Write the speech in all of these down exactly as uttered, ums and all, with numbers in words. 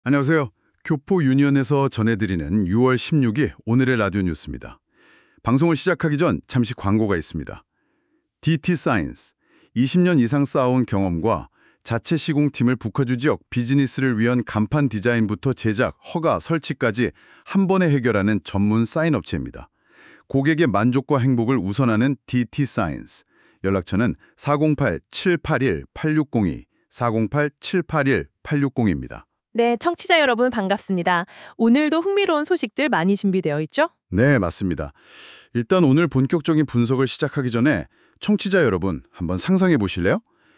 안녕하세요. 교포 유니언에서 전해드리는 유월 십육일 오늘의 라디오 뉴스입니다. 방송을 시작하기 전 잠시 광고가 있습니다. 디티 사이언스, 이십 년 이상 쌓아온 경험과 자체 시공팀을 북커주 지역 비즈니스를 위한 간판 디자인부터 제작, 허가, 설치까지 한 번에 해결하는 전문 사인 업체입니다. 고객의 만족과 행복을 우선하는 디티 사이언스. 연락처는 사공팔 칠팔일 팔육공이, 사공팔 칠팔일 팔육공이입니다. 네, 청취자 여러분 반갑습니다. 오늘도 흥미로운 소식들 많이 준비되어 있죠? 네, 맞습니다. 일단 오늘 본격적인 분석을 시작하기 전에 청취자 여러분 한번 상상해 보실래요?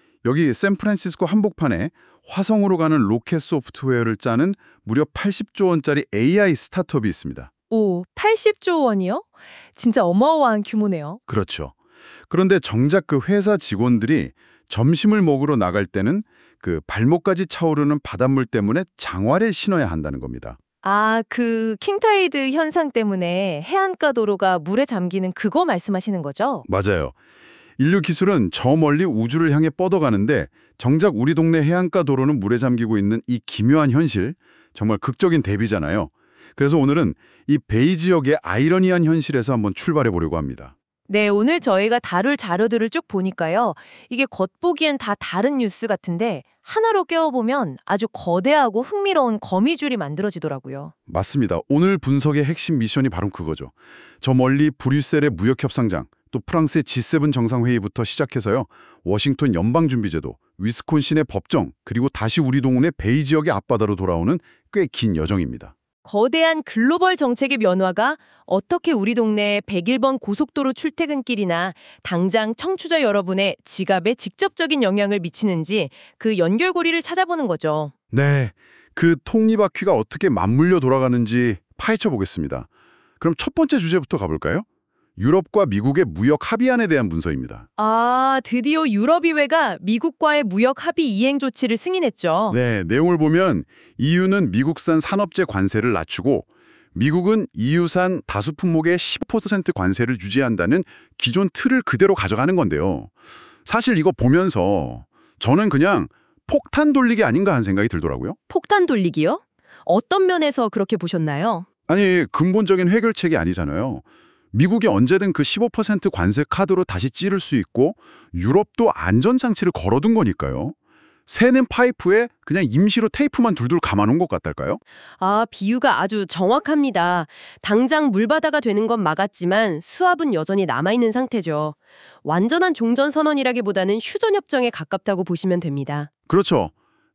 여기 샌프란시스코 한복판에 화성으로 가는 로켓 소프트웨어를 짜는 무려 팔십조 원짜리 에이아이 스타트업이 있습니다. 오, 팔십조 원이요? 진짜 어마어마한 규모네요. 그렇죠. 그런데 정작 그 회사 직원들이 점심을 먹으러 나갈 때는 그 발목까지 차오르는 바닷물 때문에 장화를 신어야 한다는 겁니다. 아, 그 킹타이드 현상 때문에 해안가 도로가 물에 잠기는 그거 말씀하시는 거죠? 맞아요. 인류 기술은 저 멀리 우주를 향해 뻗어가는데 정작 우리 동네 해안가 도로는 물에 잠기고 있는 이 기묘한 현실, 정말 극적인 대비잖아요. 그래서 오늘은 이 베이 지역의 아이러니한 현실에서 한번 출발해 보려고 합니다. 네, 오늘 저희가 다룰 자료들을 쭉 보니까요. 이게 겉보기엔 다 다른 뉴스 같은데 하나로 껴보면 아주 거대하고 흥미로운 거미줄이 만들어지더라고요. 맞습니다. 오늘 분석의 핵심 미션이 바로 그거죠. 저 멀리 브뤼셀의 무역협상장, 또 프랑스의 지 세븐 정상회의부터 시작해서요. 워싱턴 연방준비제도, 위스콘신의 법정, 그리고 다시 우리 동네 베이 지역의 앞바다로 돌아오는 꽤 긴 여정입니다. 거대한 글로벌 정책의 변화가 어떻게 우리 동네 백일 번 고속도로 출퇴근길이나 당장 청취자 여러분의 지갑에 직접적인 영향을 미치는지 그 연결고리를 찾아보는 거죠. 네, 그 톱니바퀴가 어떻게 맞물려 돌아가는지 파헤쳐 보겠습니다. 그럼 첫 번째 주제부터 가볼까요? 유럽과 미국의 무역 합의안에 대한 문서입니다. 아, 드디어 유럽의회가 미국과의 무역 합의 이행 조치를 승인했죠. 네, 내용을 보면 이유는 미국산 산업재 관세를 낮추고 미국은 이유산 다수 품목의 십오 퍼센트 관세를 유지한다는 기존 틀을 그대로 가져가는 건데요. 사실 이거 보면서 저는 그냥 폭탄 돌리기 아닌가 하는 생각이 들더라고요. 폭탄 돌리기요? 어떤 면에서 그렇게 보셨나요? 아니, 근본적인 해결책이 아니잖아요. 미국이 언제든 그 십오 퍼센트 관세 카드로 다시 찌를 수 있고 유럽도 안전장치를 걸어둔 거니까요. 새는 파이프에 그냥 임시로 테이프만 둘둘 감아놓은 것 같달까요? 아, 비유가 아주 정확합니다. 당장 물바다가 되는 건 막았지만 수압은 여전히 남아있는 상태죠. 완전한 종전선언이라기보다는 휴전협정에 가깝다고 보시면 됩니다. 그렇죠.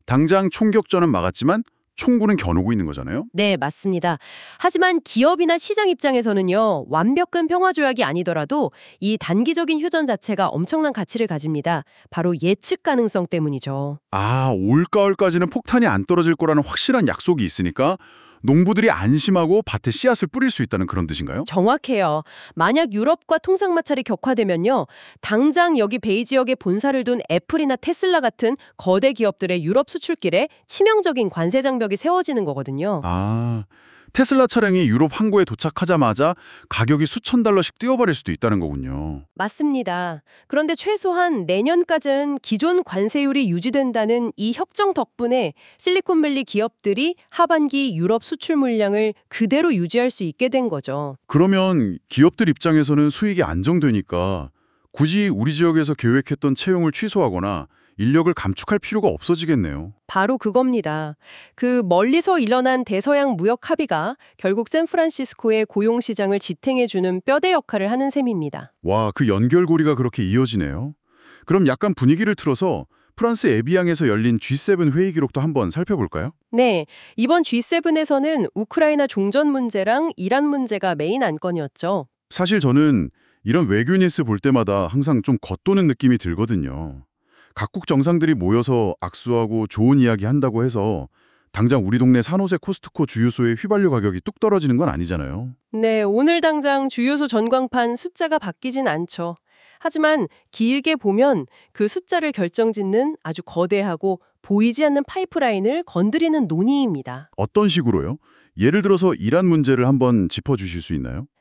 당장 총격전은 막았지만 총구는 겨누고 있는 거잖아요. 네, 맞습니다. 하지만 기업이나 시장 입장에서는요, 완벽한 평화조약이 아니더라도 이 단기적인 휴전 자체가 엄청난 가치를 가집니다. 바로 예측 가능성 때문이죠. 아, 올가을까지는 폭탄이 안 떨어질 거라는 확실한 약속이 있으니까 농부들이 안심하고 밭에 씨앗을 뿌릴 수 있다는 그런 뜻인가요? 정확해요. 만약 유럽과 통상 마찰이 격화되면요, 당장 여기 베이 지역에 본사를 둔 애플이나 테슬라 같은 거대 기업들의 유럽 수출길에 치명적인 관세 장벽이 세워지는 거거든요. 아, 테슬라 차량이 유럽 항구에 도착하자마자 가격이 수천 달러씩 뛰어버릴 수도 있다는 거군요. 맞습니다. 그런데 최소한 내년까지는 기존 관세율이 유지된다는 이 협정 덕분에 실리콘밸리 기업들이 하반기 유럽 수출 물량을 그대로 유지할 수 있게 된 거죠. 그러면 기업들 입장에서는 수익이 안정되니까 굳이 우리 지역에서 계획했던 채용을 취소하거나 인력을 감축할 필요가 없어지겠네요. 바로 그겁니다. 그 멀리서 일어난 대서양 무역 합의가 결국 샌프란시스코의 고용시장을 지탱해주는 뼈대 역할을 하는 셈입니다. 와, 그 연결고리가 그렇게 이어지네요. 그럼 약간 분위기를 틀어서 프랑스 에비앙에서 열린 지 세븐 회의 기록도 한번 살펴볼까요? 네, 이번 지 세븐에서는 우크라이나 종전 문제랑 이란 문제가 메인 안건이었죠. 사실 저는 이런 외교 뉴스 볼 때마다 항상 좀 겉도는 느낌이 들거든요. 각국 정상들이 모여서 악수하고 좋은 이야기 한다고 해서 당장 우리 동네 산호세 코스트코 주유소의 휘발유 가격이 뚝 떨어지는 건 아니잖아요. 네, 오늘 당장 주유소 전광판 숫자가 바뀌진 않죠. 하지만 길게 보면 그 숫자를 결정짓는 아주 거대하고 보이지 않는 파이프라인을 건드리는 논의입니다. 어떤 식으로요? 예를 들어서 이란 문제를 한번 짚어주실 수 있나요?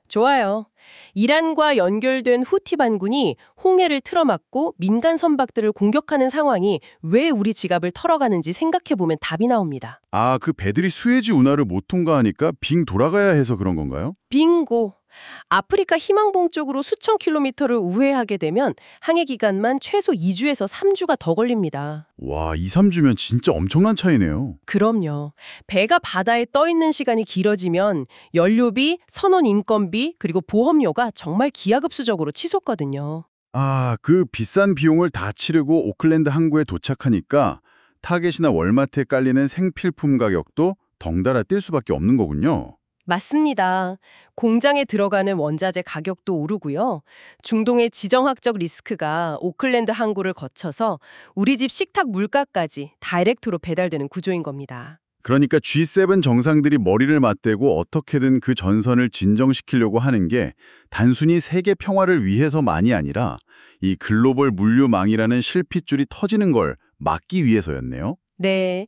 좋아요. 이란과 연결된 후티 반군이 홍해를 틀어막고 민간 선박들을 공격하는 상황이 왜 우리 지갑을 털어가는지 생각해보면 답이 나옵니다. 아, 그 배들이 수에즈 운하를 못 통과하니까 빙 돌아가야 해서 그런 건가요? 빙고! 아프리카 희망봉 쪽으로 수천 킬로미터를 우회하게 되면 항해 기간만 최소 이 주에서 삼 주가 더 걸립니다. 와, 이, 삼 주면 진짜 엄청난 차이네요. 그럼요. 배가 바다에 떠 있는 시간이 길어지면 연료비, 선원 인건비, 그리고 보험료가 정말 기하급수적으로 치솟거든요. 아, 그 비싼 비용을 다 치르고 오클랜드 항구에 도착하니까 타겟이나 월마트에 깔리는 생필품 가격도 덩달아 뛸 수밖에 없는 거군요. 맞습니다. 공장에 들어가는 원자재 가격도 오르고요. 중동의 지정학적 리스크가 오클랜드 항구를 거쳐서 우리 집 식탁 물가까지 다이렉트로 배달되는 구조인 겁니다. 그러니까 지 세븐 정상들이 머리를 맞대고 어떻게든 그 전선을 진정시키려고 하는 게 단순히 세계 평화를 위해서만이 아니라 이 글로벌 물류망이라는 실핏줄이 터지는 걸 막기 위해서였네요. 네,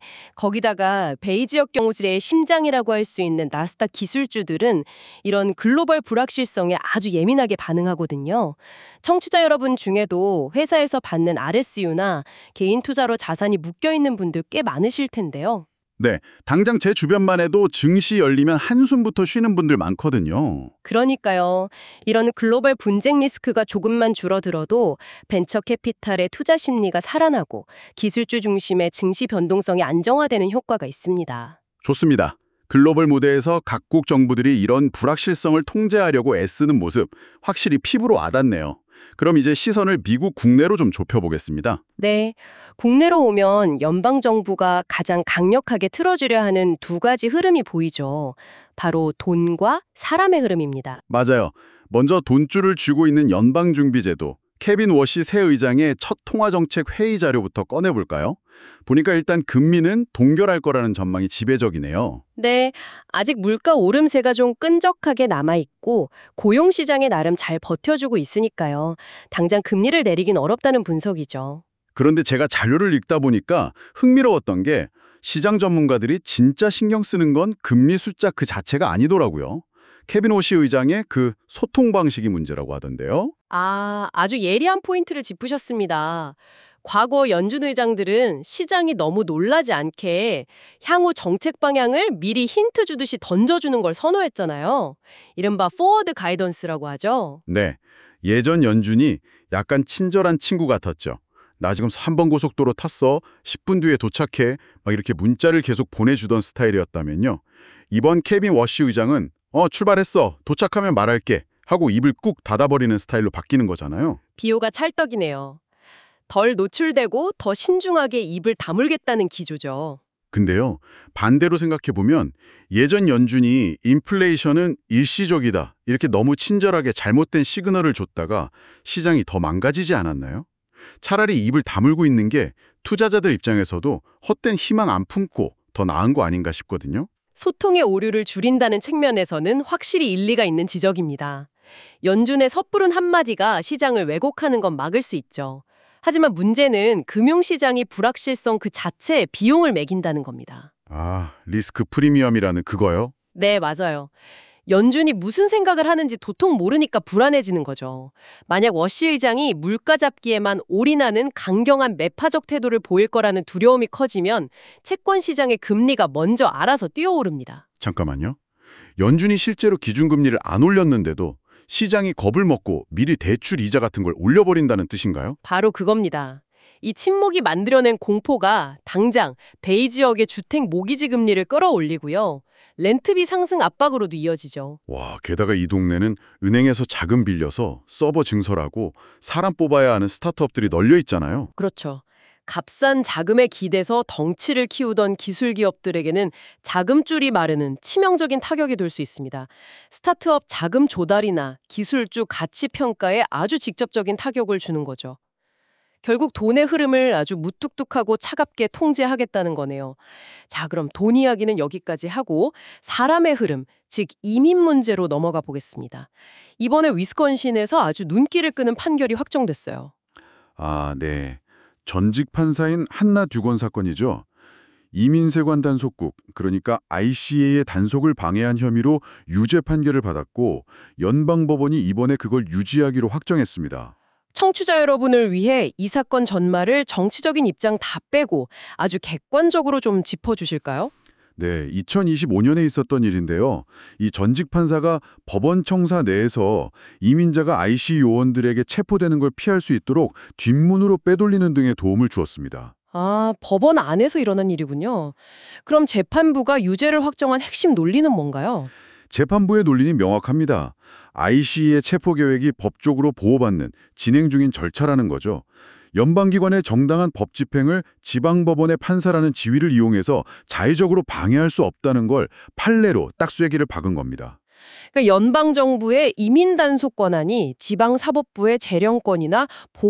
거기다가 베이 지역 경호실의 심장이라고 할 수 있는 나스닥 기술주들은 이런 글로벌 불확실성에 아주 예민하게 반응하거든요. 청취자 여러분 중에도 회사에서 받는 알에스유나 개인 투자로 자산이 묶여있는 분들 꽤 많으실 텐데요. 네, 당장 제 주변만 해도 증시 열리면 한숨부터 쉬는 분들 많거든요. 그러니까요. 이런 글로벌 분쟁 리스크가 조금만 줄어들어도 벤처 캐피탈의 투자 심리가 살아나고 기술주 중심의 증시 변동성이 안정화되는 효과가 있습니다. 좋습니다. 글로벌 무대에서 각국 정부들이 이런 불확실성을 통제하려고 애쓰는 모습 확실히 피부로 와닿네요. 그럼 이제 시선을 미국 국내로 좀 좁혀보겠습니다. 네, 국내로 오면 연방정부가 가장 강력하게 틀어주려 하는 두 가지 흐름이 보이죠. 바로 돈과 사람의 흐름입니다. 맞아요. 먼저 돈줄을 쥐고 있는 연방준비제도, 케빈 워시 새 의장의 첫 통화정책 회의 자료부터 꺼내볼까요? 보니까 일단 금리는 동결할 거라는 전망이 지배적이네요. 네, 아직 물가 오름세가 좀 끈적하게 남아있고 고용시장에 나름 잘 버텨주고 있으니까요. 당장 금리를 내리긴 어렵다는 분석이죠. 그런데 제가 자료를 읽다 보니까 흥미로웠던 게 시장 전문가들이 진짜 신경 쓰는 건 금리 숫자 그 자체가 아니더라고요. 케빈 워시 의장의 그 소통 방식이 문제라고 하던데요. 아, 아주 예리한 포인트를 짚으셨습니다. 과거 연준 의장들은 시장이 너무 놀라지 않게 향후 정책 방향을 미리 힌트 주듯이 던져주는 걸 선호했잖아요. 이른바 포워드 가이던스라고 하죠. 네, 예전 연준이 약간 친절한 친구 같았죠. 나 지금 삼 번 고속도로 탔어. 십 분 뒤에 도착해. 막 이렇게 문자를 계속 보내주던 스타일이었다면요. 이번 케빈 워시 의장은 어, 출발했어. 도착하면 말할게. 하고 입을 꾹 닫아버리는 스타일로 바뀌는 거잖아요. 비호가 찰떡이네요. 덜 노출되고 더 신중하게 입을 다물겠다는 기조죠. 근데요, 반대로 생각해보면 예전 연준이 인플레이션은 일시적이다. 이렇게 너무 친절하게 잘못된 시그널을 줬다가 시장이 더 망가지지 않았나요? 차라리 입을 다물고 있는 게 투자자들 입장에서도 헛된 희망 안 품고 더 나은 거 아닌가 싶거든요. 소통의 오류를 줄인다는 측면에서는 확실히 일리가 있는 지적입니다. 연준의 섣부른 한마디가 시장을 왜곡하는 건 막을 수 있죠. 하지만 문제는 금융시장이 불확실성 그 자체에 비용을 매긴다는 겁니다. 아, 리스크 프리미엄이라는 그거요? 네, 맞아요. 연준이 무슨 생각을 하는지 도통 모르니까 불안해지는 거죠. 만약 워시 의장이 물가 잡기에만 올인하는 강경한 매파적 태도를 보일 거라는 두려움이 커지면 채권 시장의 금리가 먼저 알아서 뛰어오릅니다. 잠깐만요. 연준이 실제로 기준금리를 안 올렸는데도 시장이 겁을 먹고 미리 대출 이자 같은 걸 올려버린다는 뜻인가요? 바로 그겁니다. 이 침묵이 만들어낸 공포가 당장 베이 지역의 주택 모기지 금리를 끌어올리고요. 렌트비 상승 압박으로도 이어지죠. 와, 게다가 이 동네는 은행에서 자금 빌려서 서버 증설하고 사람 뽑아야 하는 스타트업들이 널려 있잖아요. 그렇죠. 값싼 자금에 기대서 덩치를 키우던 기술 기업들에게는 자금줄이 마르는 치명적인 타격이 될 수 있습니다. 스타트업 자금 조달이나 기술주 가치 평가에 아주 직접적인 타격을 주는 거죠. 결국 돈의 흐름을 아주 무뚝뚝하고 차갑게 통제하겠다는 거네요. 자, 그럼 돈 이야기는 여기까지 하고 사람의 흐름, 즉 이민 문제로 넘어가 보겠습니다. 이번에 위스콘신에서 아주 눈길을 끄는 판결이 확정됐어요. 아, 네. 전직 판사인 한나 듀건 사건이죠. 이민세관 단속국, 그러니까 아이씨에이의 단속을 방해한 혐의로 유죄 판결을 받았고 연방법원이 이번에 그걸 유지하기로 확정했습니다. 청취자 여러분을 위해 이 사건 전말을 정치적인 입장 다 빼고 아주 객관적으로 좀 짚어주실까요? 네, 이천이십오 년에 있었던 일인데요. 이 전직 판사가 법원 청사 내에서 이민자가 아이씨 요원들에게 체포되는 걸 피할 수 있도록 뒷문으로 빼돌리는 등의 도움을 주었습니다. 아, 법원 안에서 일어난 일이군요. 그럼 재판부가 유죄를 확정한 핵심 논리는 뭔가요? 재판부의 논리는 명확합니다. 아이씨의 체포 계획이 법적으로 보호받는 진행 중인 절차라는 거죠. 연방기관의 정당한 법 집행을 지방법원의 판사라는 지위를 이용해서 자의적으로 방해할 수 없다는 걸 판례로 딱 쐐기를 박은 겁니다. 그러니까 연방정부의 이민단속 권한이 지방사법부의 재량권이나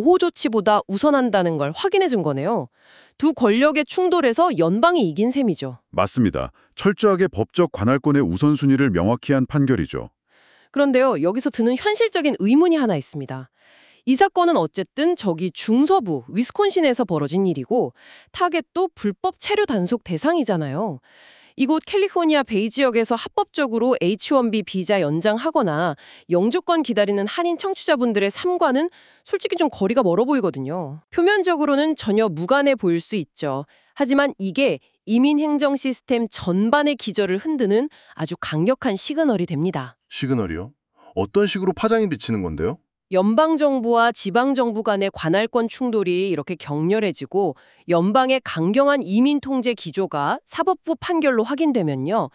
보호조치보다 우선한다는 걸 확인해 준 거네요. 두 권력의 충돌에서 연방이 이긴 셈이죠. 맞습니다. 철저하게 법적 관할권의 우선순위를 명확히 한 판결이죠. 그런데요, 여기서 드는 현실적인 의문이 하나 있습니다. 이 사건은 어쨌든 저기 중서부 위스콘신에서 벌어진 일이고 타겟도 불법 체류 단속 대상이잖아요. 이곳 캘리포니아 베이 지역에서 합법적으로 에이치 원 비 비자 연장하거나 영주권 기다리는 한인 청취자분들의 삶과는 솔직히 좀 거리가 멀어 보이거든요. 표면적으로는 전혀 무관해 보일 수 있죠. 하지만 이게 이민 행정 시스템 전반의 기저를 흔드는 아주 강력한 시그널이 됩니다. 시그널이요? 어떤 식으로 파장이 비치는 건데요? 연방정부와 지방정부 간의 관할권 충돌이 이렇게 격렬해지고 연방의 강경한 이민 통제 기조가 사법부 판결로 확인되면요.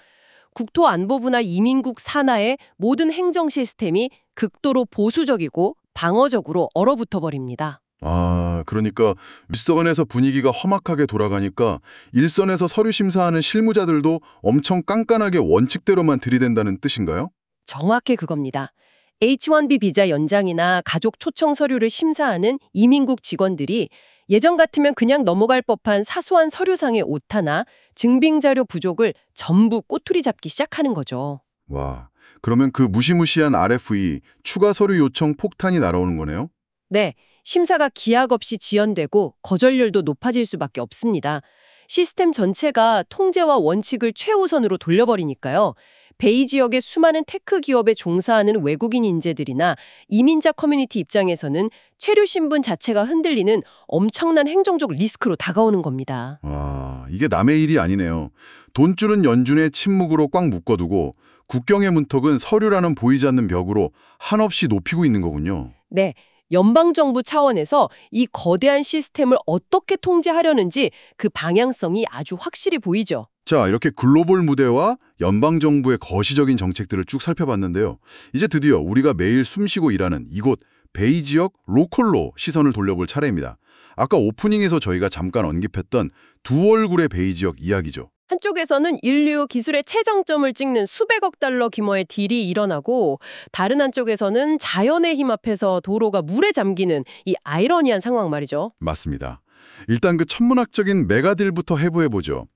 국토안보부나 이민국 산하의 모든 행정 시스템이 극도로 보수적이고 방어적으로 얼어붙어 버립니다. 아, 그러니까 미스터건에서 분위기가 험악하게 돌아가니까 일선에서 서류 심사하는 실무자들도 엄청 깐깐하게 원칙대로만 들이댄다는 뜻인가요? 정확히 그겁니다. 에이치 원 비 비자 연장이나 가족 초청 서류를 심사하는 이민국 직원들이 예전 같으면 그냥 넘어갈 법한 사소한 서류상의 오타나 증빙자료 부족을 전부 꼬투리 잡기 시작하는 거죠. 와, 그러면 그 무시무시한 알에프이, 추가 서류 요청 폭탄이 날아오는 거네요? 네, 심사가 기약 없이 지연되고 거절률도 높아질 수밖에 없습니다. 시스템 전체가 통제와 원칙을 최우선으로 돌려버리니까요. 베이 지역의 수많은 테크 기업에 종사하는 외국인 인재들이나 이민자 커뮤니티 입장에서는 체류 신분 자체가 흔들리는 엄청난 행정적 리스크로 다가오는 겁니다. 와, 이게 남의 일이 아니네요. 돈줄은 연준의 침묵으로 꽉 묶어두고 국경의 문턱은 서류라는 보이지 않는 벽으로 한없이 높이고 있는 거군요. 네, 연방정부 차원에서 이 거대한 시스템을 어떻게 통제하려는지 그 방향성이 아주 확실히 보이죠. 자, 이렇게 글로벌 무대와 연방정부의 거시적인 정책들을 쭉 살펴봤는데요. 이제 드디어 우리가 매일 숨쉬고 일하는 이곳 베이 지역 로컬로 시선을 돌려볼 차례입니다. 아까 오프닝에서 저희가 잠깐 언급했던 두 얼굴의 베이 지역 이야기죠. 한쪽에서는 인류 기술의 최정점을 찍는 수백억 달러 규모의 딜이 일어나고 다른 한쪽에서는 자연의 힘 앞에서 도로가 물에 잠기는 이 아이러니한 상황 말이죠. 맞습니다. 일단 그 천문학적인 메가딜부터 해부해보죠.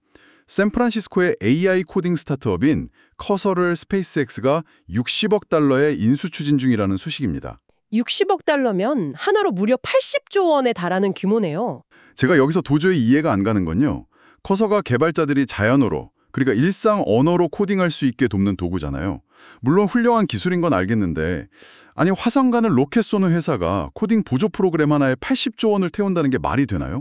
샌프란시스코의 에이아이 코딩 스타트업인 커서를 스페이스X가 육십억 달러의 인수 추진 중이라는 소식입니다. 육십억 달러면 하나로 무려 팔십조 원에 달하는 규모네요. 제가 여기서 도저히 이해가 안 가는 건요. 커서가 개발자들이 자연어로, 그러니까 일상 언어로 코딩할 수 있게 돕는 도구잖아요. 물론 훌륭한 기술인 건 알겠는데 아니 화성 가는 로켓 쏘는 회사가 코딩 보조 프로그램 하나에 팔십조 원을 태운다는 게 말이 되나요?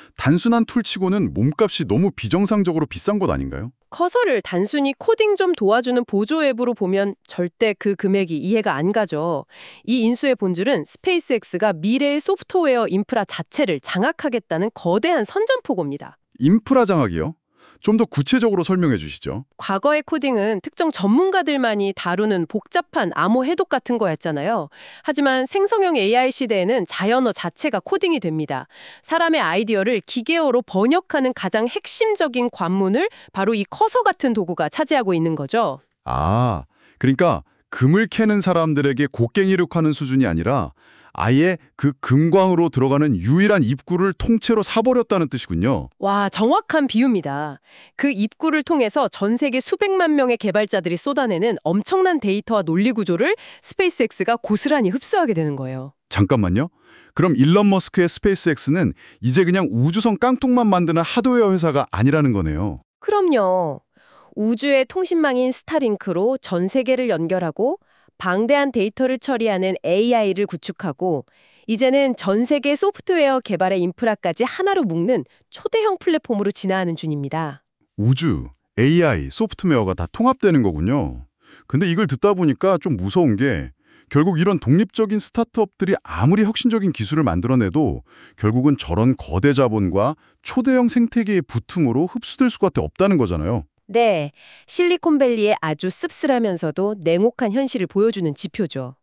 단순한 툴치고는 몸값이 너무 비정상적으로 비싼 것 아닌가요? 커서를 단순히 코딩 좀 도와주는 보조 앱으로 보면 절대 그 금액이 이해가 안 가죠. 이 인수의 본질은 스페이스X가 미래의 소프트웨어 인프라 자체를 장악하겠다는 거대한 선전포고입니다. 인프라 장악이요? 좀 더 구체적으로 설명해 주시죠. 과거의 코딩은 특정 전문가들만이 다루는 복잡한 암호 해독 같은 거였잖아요. 하지만 생성형 에이아이 시대에는 자연어 자체가 코딩이 됩니다. 사람의 아이디어를 기계어로 번역하는 가장 핵심적인 관문을 바로 이 커서 같은 도구가 차지하고 있는 거죠. 아, 그러니까 금을 캐는 사람들에게 곡괭이를 하는 수준이 아니라 아예 그 금광으로 들어가는 유일한 입구를 통째로 사버렸다는 뜻이군요. 와, 정확한 비유입니다. 그 입구를 통해서 전 세계 수백만 명의 개발자들이 쏟아내는 엄청난 데이터와 논리 구조를 스페이스X가 고스란히 흡수하게 되는 거예요. 잠깐만요. 그럼 일론 머스크의 스페이스엑스는 이제 그냥 우주선 깡통만 만드는 하드웨어 회사가 아니라는 거네요. 그럼요. 우주의 통신망인 스타링크로 전 세계를 연결하고 방대한 데이터를 처리하는 에이아이를 구축하고 이제는 전 세계 소프트웨어 개발의 인프라까지 하나로 묶는 초대형 플랫폼으로 진화하는 중입니다. 우주, 에이아이, 소프트웨어가 다 통합되는 거군요. 근데 이걸 듣다 보니까 좀 무서운 게 결국 이런 독립적인 스타트업들이 아무리 혁신적인 기술을 만들어내도 결국은 저런 거대 자본과 초대형 생태계의 부퉁으로 흡수될 수밖에 없다는 거잖아요. 네, 실리콘밸리의 아주 씁쓸하면서도 냉혹한 현실을 보여주는 지표죠.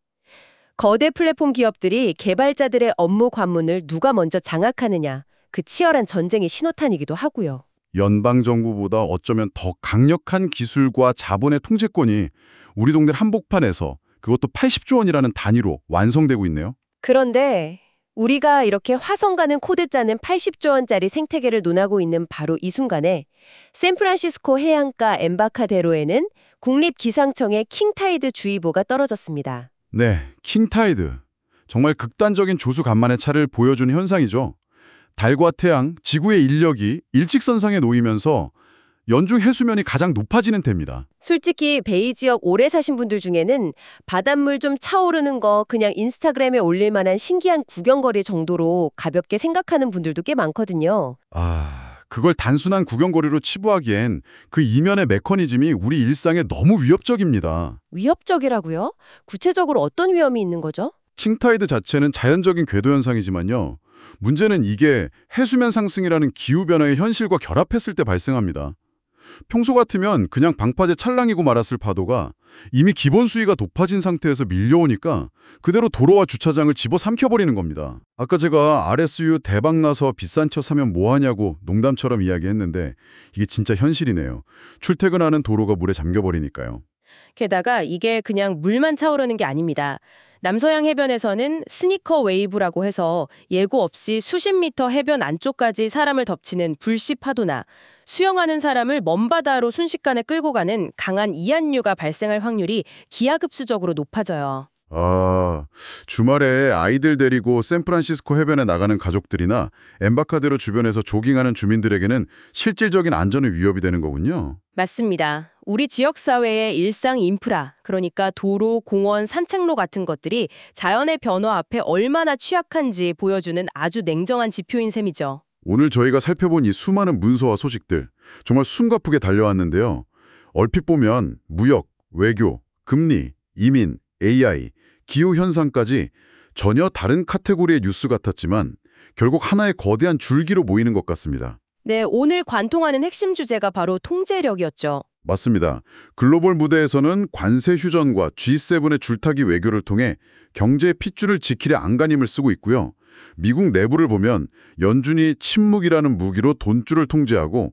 거대 플랫폼 기업들이 개발자들의 업무 관문을 누가 먼저 장악하느냐, 그 치열한 전쟁의 신호탄이기도 하고요. 연방정부보다 어쩌면 더 강력한 기술과 자본의 통제권이 우리 동네 한복판에서 그것도 팔십조 원이라는 단위로 완성되고 있네요. 그런데 우리가 이렇게 화성 가는 코드 짜는 팔십조 원짜리 생태계를 논하고 있는 바로 이 순간에 샌프란시스코 해안가 엠바카데로에는 국립기상청의 킹타이드 주의보가 떨어졌습니다. 네, 킹타이드. 정말 극단적인 조수 간만의 차를 보여주는 현상이죠. 달과 태양, 지구의 인력이 일직선상에 놓이면서 연중 해수면이 가장 높아지는 때입니다. 솔직히 베이 지역 오래 사신 분들 중에는 바닷물 좀 차오르는 거 그냥 인스타그램에 올릴 만한 신기한 구경거리 정도로 가볍게 생각하는 분들도 꽤 많거든요. 아, 그걸 단순한 구경거리로 치부하기엔 그 이면의 메커니즘이 우리 일상에 너무 위협적입니다. 위협적이라고요? 구체적으로 어떤 위험이 있는 거죠? 칭타이드 자체는 자연적인 궤도 현상이지만요. 문제는 이게 해수면 상승이라는 기후변화의 현실과 결합했을 때 발생합니다. 평소 같으면 그냥 방파제 찰랑이고 말았을 파도가 이미 기본 수위가 높아진 상태에서 밀려오니까 그대로 도로와 주차장을 집어삼켜버리는 겁니다. 아까 제가 알에스유 대박나서 비싼 차 사면 뭐하냐고 농담처럼 이야기했는데 이게 진짜 현실이네요. 출퇴근하는 도로가 물에 잠겨버리니까요. 게다가 이게 그냥 물만 차오르는 게 아닙니다. 남서양 해변에서는 스니커 웨이브라고 해서 예고 없이 수십 미터 해변 안쪽까지 사람을 덮치는 불씨 파도나 수영하는 사람을 먼바다로 순식간에 끌고 가는 강한 이안류가 발생할 확률이 기하급수적으로 높아져요. 아, 주말에 아이들 데리고 샌프란시스코 해변에 나가는 가족들이나 엠바카데로 주변에서 조깅하는 주민들에게는 실질적인 안전의 위협이 되는 거군요. 맞습니다. 우리 지역사회의 일상 인프라, 그러니까 도로, 공원, 산책로 같은 것들이 자연의 변화 앞에 얼마나 취약한지 보여주는 아주 냉정한 지표인 셈이죠. 오늘 저희가 살펴본 이 수많은 문서와 소식들 정말 숨가쁘게 달려왔는데요. 얼핏 보면 무역, 외교, 금리, 이민, 에이아이, 기후현상까지 전혀 다른 카테고리의 뉴스 같았지만 결국 하나의 거대한 줄기로 모이는 것 같습니다. 네, 오늘 관통하는 핵심 주제가 바로 통제력이었죠. 맞습니다. 글로벌 무대에서는 관세 휴전과 지 세븐의 줄타기 외교를 통해 경제의 핏줄을 지키려 안간힘을 쓰고 있고요. 미국 내부를 보면 연준이 침묵이라는 무기로 돈줄을 통제하고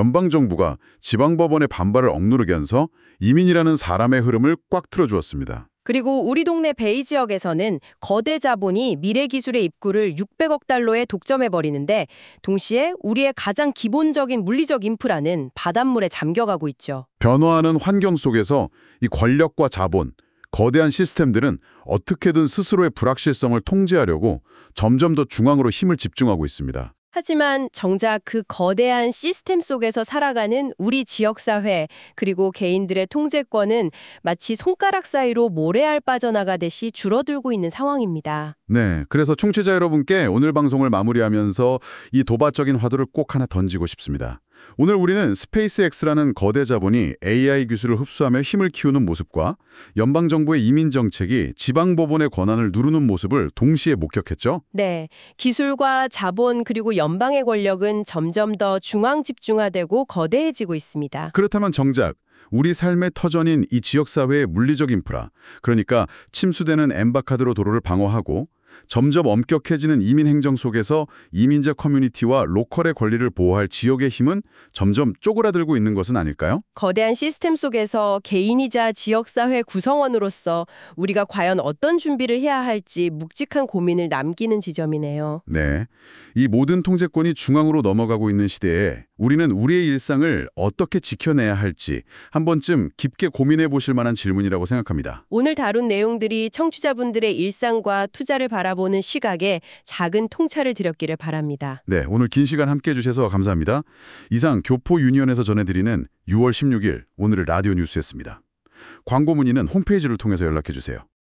연방정부가 지방법원의 반발을 억누르게 하면서 이민이라는 사람의 흐름을 꽉 틀어주었습니다. 그리고 우리 동네 베이 지역에서는 거대 자본이 미래 기술의 입구를 육백억 달러에 독점해버리는데 동시에 우리의 가장 기본적인 물리적 인프라는 바닷물에 잠겨가고 있죠. 변화하는 환경 속에서 이 권력과 자본, 거대한 시스템들은 어떻게든 스스로의 불확실성을 통제하려고 점점 더 중앙으로 힘을 집중하고 있습니다. 하지만 정작 그 거대한 시스템 속에서 살아가는 우리 지역사회 그리고 개인들의 통제권은 마치 손가락 사이로 모래알 빠져나가듯이 줄어들고 있는 상황입니다. 네, 그래서 청취자 여러분께 오늘 방송을 마무리하면서 이 도발적인 화두를 꼭 하나 던지고 싶습니다. 오늘 우리는 스페이스엑스라는 거대 자본이 에이아이 기술을 흡수하며 힘을 키우는 모습과 연방정부의 이민 정책이 지방법원의 권한을 누르는 모습을 동시에 목격했죠. 네, 기술과 자본 그리고 연방의 권력은 점점 더 중앙 집중화되고 거대해지고 있습니다. 그렇다면 정작 우리 삶의 터전인 이 지역사회의 물리적 인프라, 그러니까 침수되는 엠바카드로 도로를 방어하고 점점 엄격해지는 이민 행정 속에서 이민자 커뮤니티와 로컬의 권리를 보호할 지역의 힘은 점점 쪼그라들고 있는 것은 아닐까요? 거대한 시스템 속에서 개인이자 지역사회 구성원으로서 우리가 과연 어떤 준비를 해야 할지 묵직한 고민을 남기는 지점이네요. 네, 이 모든 통제권이 중앙으로 넘어가고 있는 시대에 우리는 우리의 일상을 어떻게 지켜내야 할지 한 번쯤 깊게 고민해 보실 만한 질문이라고 생각합니다. 오늘 다룬 내용들이 청취자분들의 일상과 투자를 바라보는 바라보는 시각에 작은 통찰을 드렸기를 바랍니다. 네, 오늘 긴 시간 함께해 주셔서 감사합니다. 이상 교포 유니언에서 전해드리는 유월 십육일 오늘의 라디오 뉴스였습니다. 광고 문의는 홈페이지를 통해서 연락해 주세요.